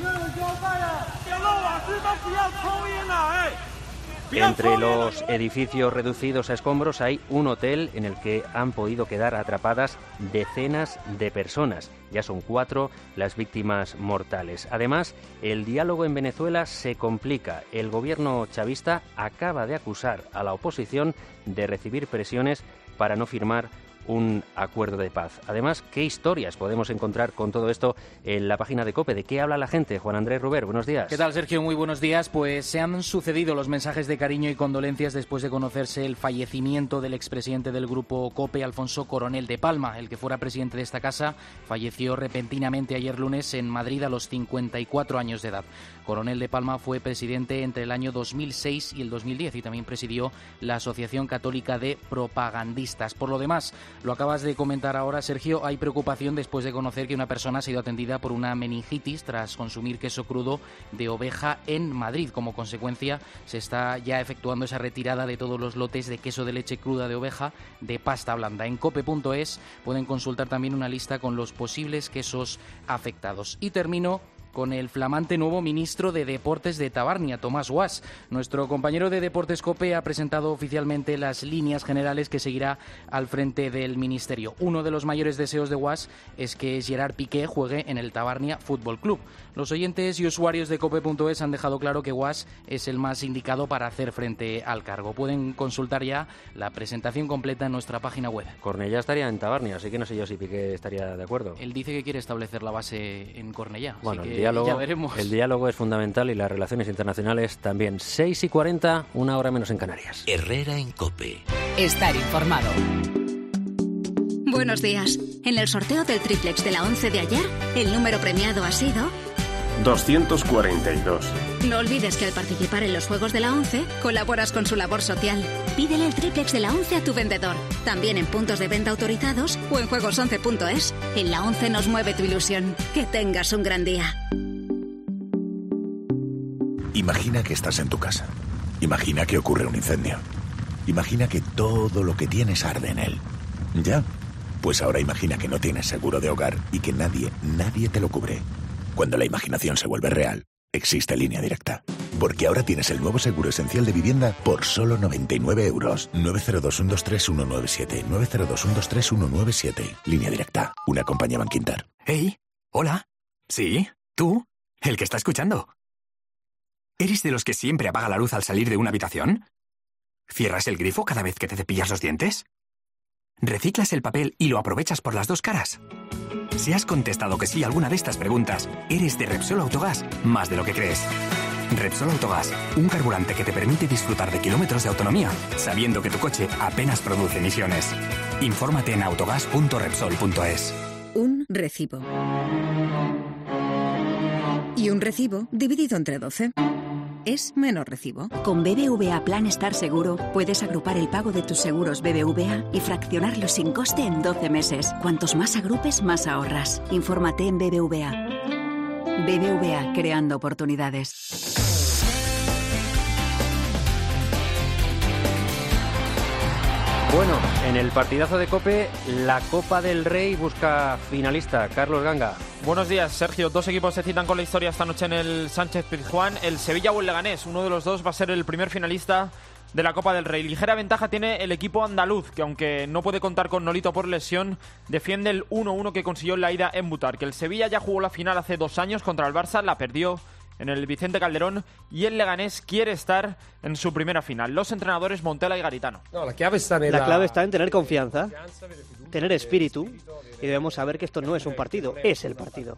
Entre los edificios reducidos a escombros hay un hotel en el que han podido quedar atrapadas decenas de personas. Ya son 4 las víctimas mortales. Además, el diálogo en Venezuela se complica. El gobierno chavista acaba de acusar a la oposición de recibir presiones para no firmar un acuerdo de paz. Además, ¿qué historias podemos encontrar con todo esto en la página de COPE? ¿De qué habla la gente? Juan Andrés Ruber, buenos días. ¿Qué tal, Sergio? Muy buenos días. Pues se han sucedido los mensajes de cariño y condolencias después de conocerse el fallecimiento del expresidente del grupo COPE, Alfonso Coronel de Palma. El que fuera presidente de esta casa falleció repentinamente ayer lunes en Madrid a los 54 años de edad. Coronel de Palma fue presidente entre el año 2006 y el 2010 y también presidió la Asociación Católica de Propagandistas. Por lo demás, lo acabas de comentar ahora, Sergio, hay preocupación después de conocer que una persona ha sido atendida por una meningitis tras consumir queso crudo de oveja en Madrid. Como consecuencia, se está ya efectuando esa retirada de todos los lotes de queso de leche cruda de oveja de pasta blanda. En cope.es pueden consultar también una lista con los posibles quesos afectados. Y termino con el flamante nuevo ministro de Deportes de Tabarnia, Tomás Guas. Nuestro compañero de Deportes COPE ha presentado oficialmente las líneas generales que seguirá al frente del ministerio. Uno de los mayores deseos de Guas es que Gerard Piqué juegue en el Tabarnia Fútbol Club. Los oyentes y usuarios de cope.es han dejado claro que Guas es el más indicado para hacer frente al cargo. Pueden consultar ya la presentación completa en nuestra página web. Cornellá estaría en Tabarnia, así que no sé yo si Piqué estaría de acuerdo. Él dice que quiere establecer la base en Cornellá. Bueno, así que ya veremos. El diálogo es fundamental y las relaciones internacionales también. 6:40, 1 hora menos en Canarias. Herrera en COPE. Estar informado. Buenos días. En el sorteo del triplex de la 11 de ayer, el número premiado ha sido 242. No olvides que al participar en los juegos de la 11, colaboras con su labor social. Pídele el triplex de la 11 a tu vendedor. También en puntos de venta autorizados o en juegos11.es. En la 11 nos mueve tu ilusión. Que tengas un gran día. Imagina que estás en tu casa. Imagina que ocurre un incendio. Imagina que todo lo que tienes arde en él. ¿Ya? Pues ahora imagina que no tienes seguro de hogar y que nadie te lo cubre. Cuando la imaginación se vuelve real, existe Línea Directa. Porque ahora tienes el nuevo seguro esencial de vivienda por solo 99 euros. 902-123-197. 902-123-197. Línea Directa. Una compañía Bankinter. Hey, hola. ¿Sí? ¿Tú? El que está escuchando. ¿Eres de los que siempre apaga la luz al salir de una habitación? ¿Cierras el grifo cada vez que te cepillas los dientes? ¿Reciclas el papel y lo aprovechas por las dos caras? Si has contestado que sí a alguna de estas preguntas, eres de Repsol Autogás más de lo que crees. Repsol Autogás, un carburante que te permite disfrutar de kilómetros de autonomía, sabiendo que tu coche apenas produce emisiones. Infórmate en autogas.repsol.es. Un recibo. Y un recibo dividido entre 12. Es menos recibo. Con BBVA Plan Estar Seguro puedes agrupar el pago de tus seguros BBVA y fraccionarlos sin coste en 12 meses. Cuantos más agrupes, más ahorras. Infórmate en BBVA. BBVA, creando oportunidades. Bueno, en el partidazo de COPE, la Copa del Rey busca finalista. Carlos Ganga. Buenos días, Sergio. Dos equipos se citan con la historia esta noche en el Sánchez-Pizjuán. El Sevilla o el Leganés. Uno de los dos va a ser el primer finalista de la Copa del Rey. Ligera ventaja tiene el equipo andaluz, que aunque no puede contar con Nolito por lesión, defiende el 1-1 que consiguió en la ida en Butar. Que el Sevilla ya jugó la final hace 2 años contra el Barça, la perdió en el Vicente Calderón, y el Leganés quiere estar en su primera final. Los entrenadores Montela y Garitano. No, la clave está en tener confianza, tener espíritu, y debemos saber que esto no es un partido, es el partido.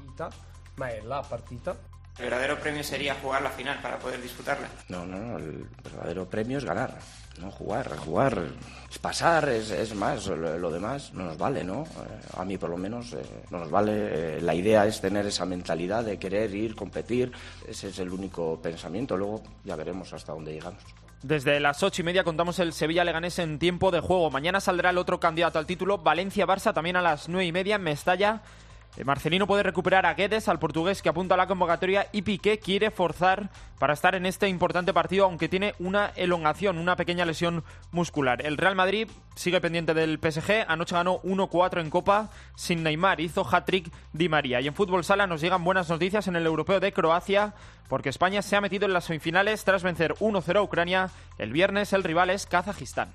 El verdadero premio sería jugar la final para poder disputarla. No, el verdadero premio es ganar, no jugar es pasar, es más, lo demás no nos vale, ¿no? A mí por lo menos no nos vale. La idea es tener esa mentalidad de querer ir, competir, ese es el único pensamiento, luego ya veremos hasta dónde llegamos. Desde las 8:30 contamos el Sevilla-Leganés en tiempo de juego. Mañana saldrá el otro candidato al título, Valencia-Barça, también a las 9:30 en Mestalla. Marcelino puede recuperar a Guedes, al portugués que apunta a la convocatoria, y Piqué quiere forzar para estar en este importante partido, aunque tiene una elongación, una pequeña lesión muscular. El Real Madrid sigue pendiente del PSG, anoche ganó 1-4 en Copa sin Neymar, hizo hat-trick Di María. Y en fútbol sala nos llegan buenas noticias en el Europeo de Croacia, porque España se ha metido en las semifinales tras vencer 1-0 a Ucrania. El viernes el rival es Kazajistán.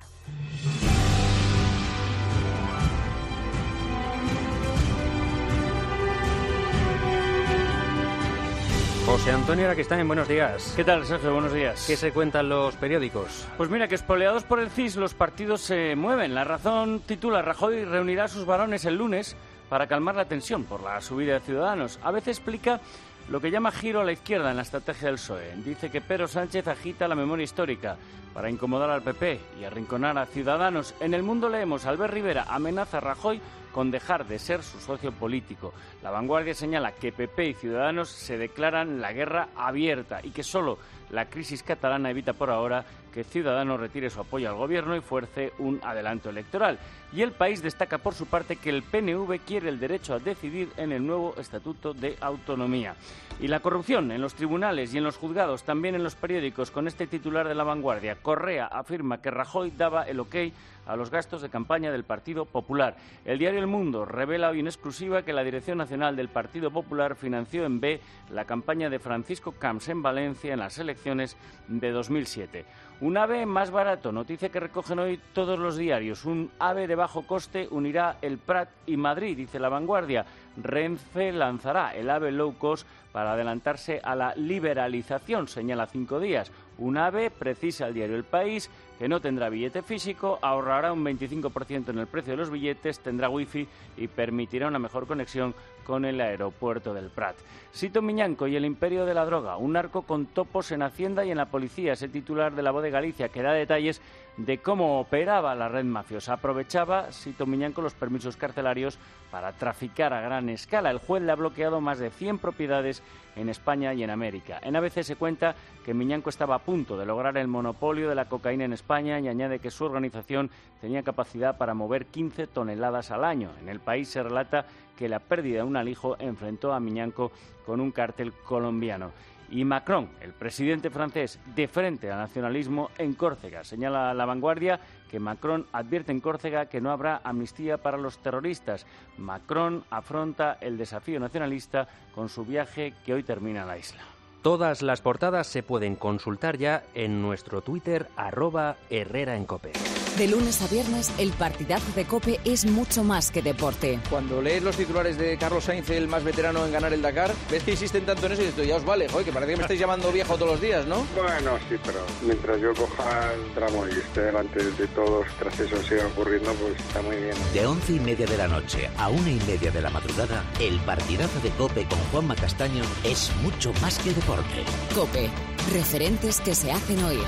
José Antonio Araquistán, buenos días. ¿Qué tal, Sergio? Buenos días. ¿Qué se cuentan los periódicos? Pues mira, que espoleados por el CIS los partidos se mueven. La Razón titula: Rajoy reunirá a sus varones el lunes para calmar la tensión por la subida de Ciudadanos. A veces explica lo que llama giro a la izquierda en la estrategia del PSOE. Dice que Pedro Sánchez agita la memoria histórica para incomodar al PP y arrinconar a Ciudadanos. En El Mundo leemos: Albert Rivera amenaza a Rajoy con dejar de ser su socio político. La Vanguardia señala que PP y Ciudadanos se declaran la guerra abierta y que solo la crisis catalana evita por ahora que Ciudadanos retire su apoyo al gobierno y fuerce un adelanto electoral. Y El País destaca por su parte que el PNV quiere el derecho a decidir en el nuevo Estatuto de Autonomía. Y la corrupción en los tribunales y en los juzgados, también en los periódicos, con este titular de La Vanguardia: Correa afirma que Rajoy daba el ok a los gastos de campaña del Partido Popular. El diario El Mundo revela hoy en exclusiva que la Dirección Nacional del Partido Popular financió en B la campaña de Francisco Camps en Valencia en las elecciones de 2007. Un AVE más barato, noticia que recogen hoy todos los diarios. Un AVE de bajo coste unirá el Prat y Madrid, dice La Vanguardia. Renfe lanzará el AVE low cost para adelantarse a la liberalización, señala 5 días. Un AVE, precisa el diario El País, que no tendrá billete físico, ahorrará un 25% en el precio de los billetes, tendrá wifi y permitirá una mejor conexión con el aeropuerto del Prat. Sito Miñanco y el imperio de la droga, un narco con topos en Hacienda y en la policía, es el titular de La Voz de Galicia, que da detalles de cómo operaba la red mafiosa. Aprovechaba Sito Miñanco los permisos carcelarios para traficar a gran escala. El juez le ha bloqueado más de 100 propiedades en España y en América. En ABC se cuenta que Miñanco estaba a punto de lograr el monopolio de la cocaína en España y añade que su organización tenía capacidad para mover 15 toneladas al año. En El País se relata que la pérdida de un alijo enfrentó a Miñanco con un cártel colombiano. Y Macron, el presidente francés, de frente al nacionalismo en Córcega. Señala La Vanguardia que Macron advierte en Córcega que no habrá amnistía para los terroristas. Macron afronta el desafío nacionalista con su viaje que hoy termina en la isla. Todas las portadas se pueden consultar ya en nuestro Twitter, @HerreraEnCope. De lunes a viernes, el partidazo de COPE es mucho más que deporte. Cuando lees los titulares de Carlos Sainz, el más veterano en ganar el Dakar, ves que insisten tanto en eso y dices, ya os vale, joder, que parece que me estáis llamando viejo todos los días, ¿no? Bueno, sí, pero mientras yo coja el tramo y esté delante de todos, tras eso siga ocurriendo, pues está muy bien. De 11:30 de la noche a 1:30 de la madrugada, el partidazo de COPE con Juanma Castaño es mucho más que deporte. COPE, referentes que se hacen oír.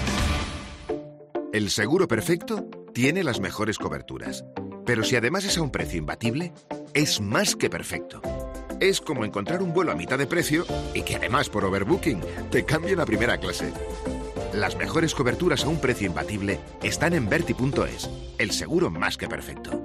El seguro perfecto tiene las mejores coberturas, pero si además es a un precio imbatible, es más que perfecto. Es como encontrar un vuelo a mitad de precio y que además por overbooking te cambien a primera clase. Las mejores coberturas a un precio imbatible están en Verti.es, el seguro más que perfecto.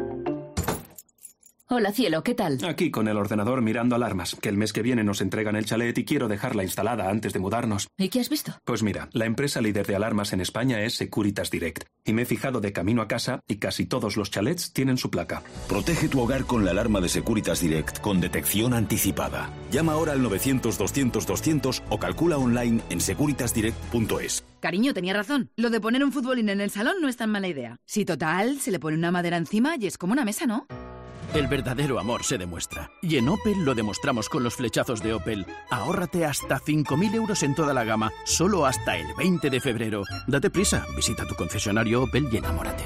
Hola, cielo, ¿qué tal? Aquí con el ordenador mirando alarmas, que el mes que viene nos entregan el chalet y quiero dejarla instalada antes de mudarnos. ¿Y qué has visto? Pues mira, la empresa líder de alarmas en España es Securitas Direct. Y me he fijado de camino a casa y casi todos los chalets tienen su placa. Protege tu hogar con la alarma de Securitas Direct con detección anticipada. Llama ahora al 900-200-200 o calcula online en securitasdirect.es. Cariño, tenía razón. Lo de poner un futbolín en el salón no es tan mala idea. Si total, se le pone una madera encima y es como una mesa, ¿no? El verdadero amor se demuestra. Y en Opel lo demostramos con los flechazos de Opel. Ahórrate hasta 5.000 euros en toda la gama, solo hasta el 20 de febrero. Date prisa, visita tu concesionario Opel y enamórate.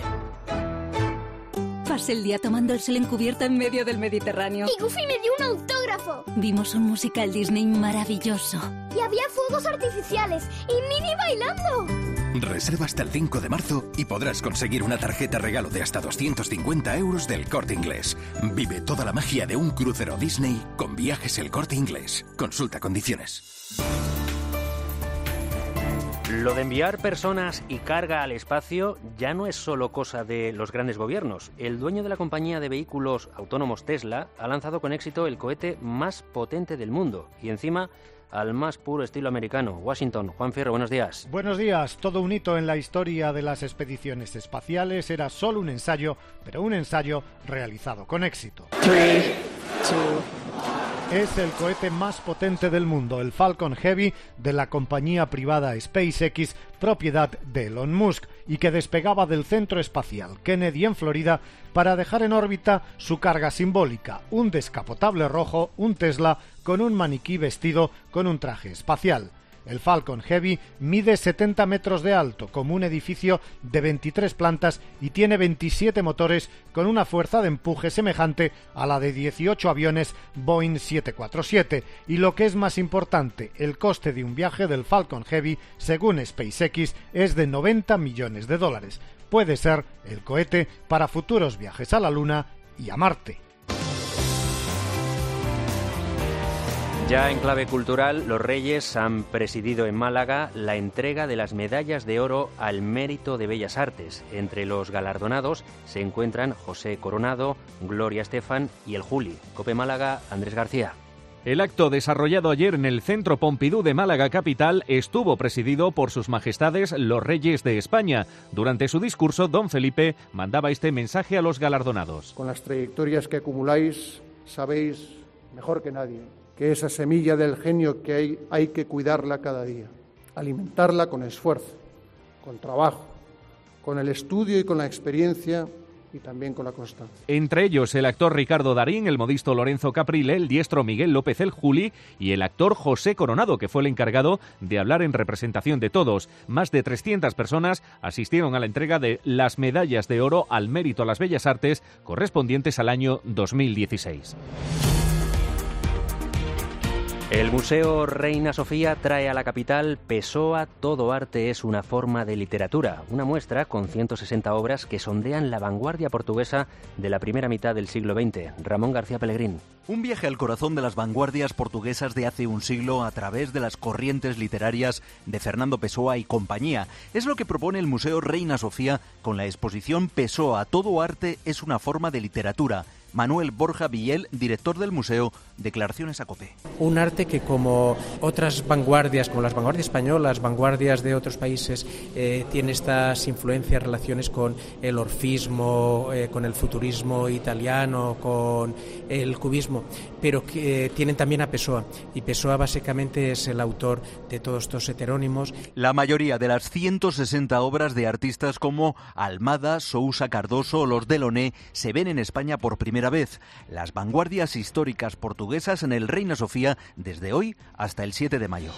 Pasé el día tomando el sol en cubierta en medio del Mediterráneo. Y Goofy me dio un autógrafo. Vimos un musical Disney maravilloso. Y había fuegos artificiales y Minnie bailando. Reserva hasta el 5 de marzo y podrás conseguir una tarjeta regalo de hasta 250 euros del Corte Inglés. Vive toda la magia de un crucero Disney con Viajes El Corte Inglés. Consulta condiciones. Lo de enviar personas y carga al espacio ya no es solo cosa de los grandes gobiernos. El dueño de la compañía de vehículos autónomos Tesla ha lanzado con éxito el cohete más potente del mundo y encima al más puro estilo americano. Washington, Juan Fierro, buenos días. Buenos días. Todo un hito en la historia de las expediciones espaciales. Era solo un ensayo, pero un ensayo realizado con éxito. 3, 2... Es el cohete más potente del mundo, el Falcon Heavy de la compañía privada SpaceX, propiedad de Elon Musk, y que despegaba del centro espacial Kennedy en Florida para dejar en órbita su carga simbólica, un descapotable rojo, un Tesla con un maniquí vestido con un traje espacial. El Falcon Heavy mide 70 metros de alto, como un edificio de 23 plantas, y tiene 27 motores con una fuerza de empuje semejante a la de 18 aviones Boeing 747. Y lo que es más importante, el coste de un viaje del Falcon Heavy, según SpaceX, es de $90 millones. Puede ser el cohete para futuros viajes a la Luna y a Marte. Ya en clave cultural, los Reyes han presidido en Málaga la entrega de las medallas de oro al mérito de Bellas Artes. Entre los galardonados se encuentran José Coronado, Gloria Estefan y el Juli. COPE Málaga, Andrés García. El acto desarrollado ayer en el Centro Pompidou de Málaga capital estuvo presidido por sus majestades los Reyes de España. Durante su discurso, don Felipe mandaba este mensaje a los galardonados. Con las trayectorias que acumuláis, sabéis mejor que nadie que esa semilla del genio que hay que cuidarla cada día, alimentarla con esfuerzo, con trabajo, con el estudio y con la experiencia y también con la constancia. Entre ellos el actor Ricardo Darín, el modisto Lorenzo Caprile, el diestro Miguel López el Juli y el actor José Coronado, que fue el encargado de hablar en representación de todos. Más de 300 personas asistieron a la entrega de las medallas de oro al mérito a las Bellas Artes correspondientes al año 2016. El Museo Reina Sofía trae a la capital Pessoa, todo arte es una forma de literatura, una muestra con 160 obras que sondean la vanguardia portuguesa de la primera mitad del siglo XX. Ramón García Pellegrín. Un viaje al corazón de las vanguardias portuguesas de hace un siglo a través de las corrientes literarias de Fernando Pessoa y compañía. Es lo que propone el Museo Reina Sofía con la exposición Pessoa, todo arte es una forma de literatura. Manuel Borja Villel, director del museo, declaraciones a COPE. Un arte que, como otras vanguardias, como las vanguardias españolas, vanguardias de otros países, tiene estas influencias, relaciones con el orfismo, con el futurismo italiano, con el cubismo, pero que tienen también a Pessoa. Y Pessoa básicamente es el autor de todos estos heterónimos. La mayoría de las 160 obras de artistas como Almada, Sousa Cardoso o los Delaunay se ven en España por primera vez. Las vanguardias históricas portuguesas en el Reina Sofía desde hoy hasta el 7 de mayo.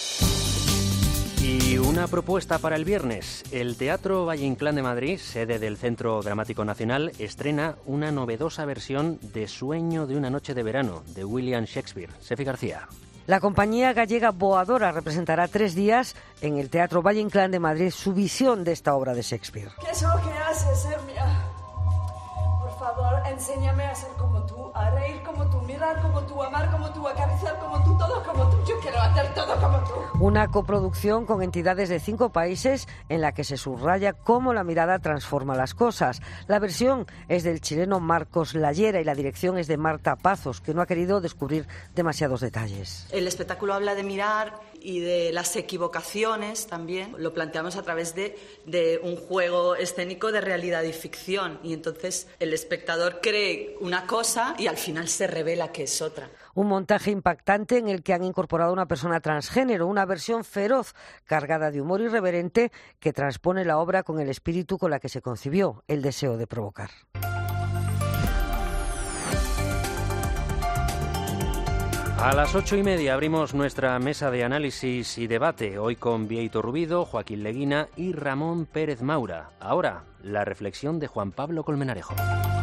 Y una propuesta para el viernes. El Teatro Valle Inclán de Madrid, sede del Centro Dramático Nacional, estrena una novedosa versión de Sueño de una noche de verano, de William Shakespeare. Sefi García. La compañía gallega Boadora representará 3 días en el Teatro Valle Inclán de Madrid su visión de esta obra de Shakespeare. ¿Qué es lo que haces, Hermia? Por favor, enséñame a ser como tú, a reír como tú, mirar como tú, amar como tú, acariciar como tú, todo como tú. Yo quiero hacer todo como tú. Una coproducción con entidades de 5 países en la que se subraya cómo la mirada transforma las cosas. La versión es del chileno Marcos Lallera y la dirección es de Marta Pazos, que no ha querido descubrir demasiados detalles. El espectáculo habla de mirar y de las equivocaciones también. Lo planteamos a través de un juego escénico de realidad y ficción. Y entonces el espectador cree una cosa y al final se revela que es otra. Un montaje impactante en el que han incorporado a una persona transgénero, una versión feroz, cargada de humor irreverente, que transpone la obra con el espíritu con la que se concibió, el deseo de provocar. A las 8:30 abrimos nuestra mesa de análisis y debate, hoy con Bieito Rubido, Joaquín Leguina y Ramón Pérez Maura. Ahora, la reflexión de Juan Pablo Colmenarejo.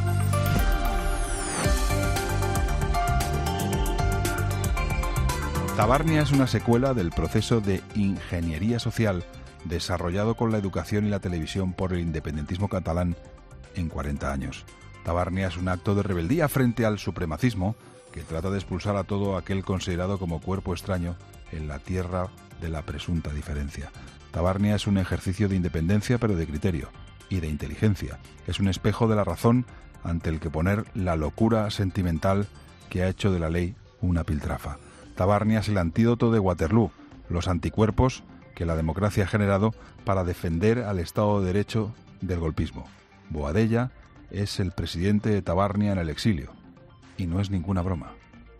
Tabarnia es una secuela del proceso de ingeniería social desarrollado con la educación y la televisión por el independentismo catalán en 40 años. Tabarnia es un acto de rebeldía frente al supremacismo que trata de expulsar a todo aquel considerado como cuerpo extraño en la tierra de la presunta diferencia. Tabarnia es un ejercicio de independencia, pero de criterio y de inteligencia. Es un espejo de la razón ante el que poner la locura sentimental que ha hecho de la ley una piltrafa. Tabarnia es el antídoto de Waterloo, los anticuerpos que la democracia ha generado para defender al Estado de Derecho del golpismo. Boadella es el presidente de Tabarnia en el exilio. Y no es ninguna broma.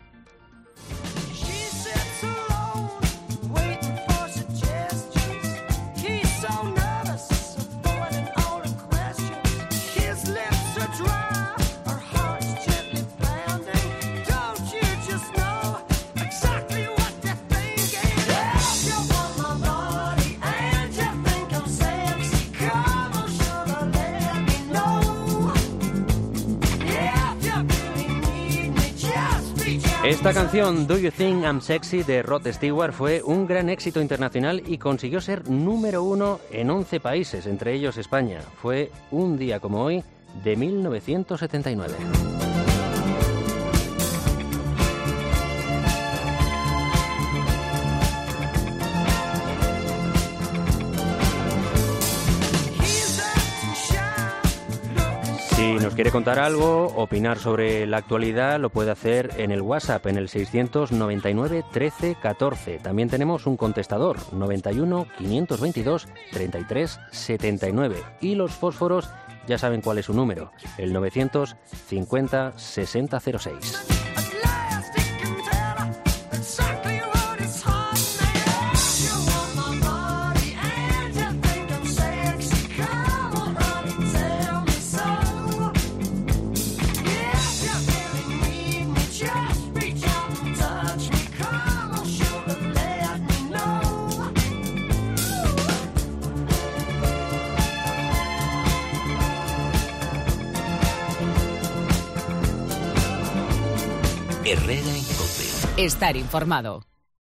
Esta canción, Do You Think I'm Sexy, de Rod Stewart, fue un gran éxito internacional y consiguió ser número 1 en 11 países, entre ellos España. Fue un día como hoy de 1979. Si nos quiere contar algo, opinar sobre la actualidad, lo puede hacer en el WhatsApp, en el 699 13 14. También tenemos un contestador, 91 522 33 79. Y los fósforos, ya saben cuál es su número, el 950 6006. Herrera en COPE. Estar informado.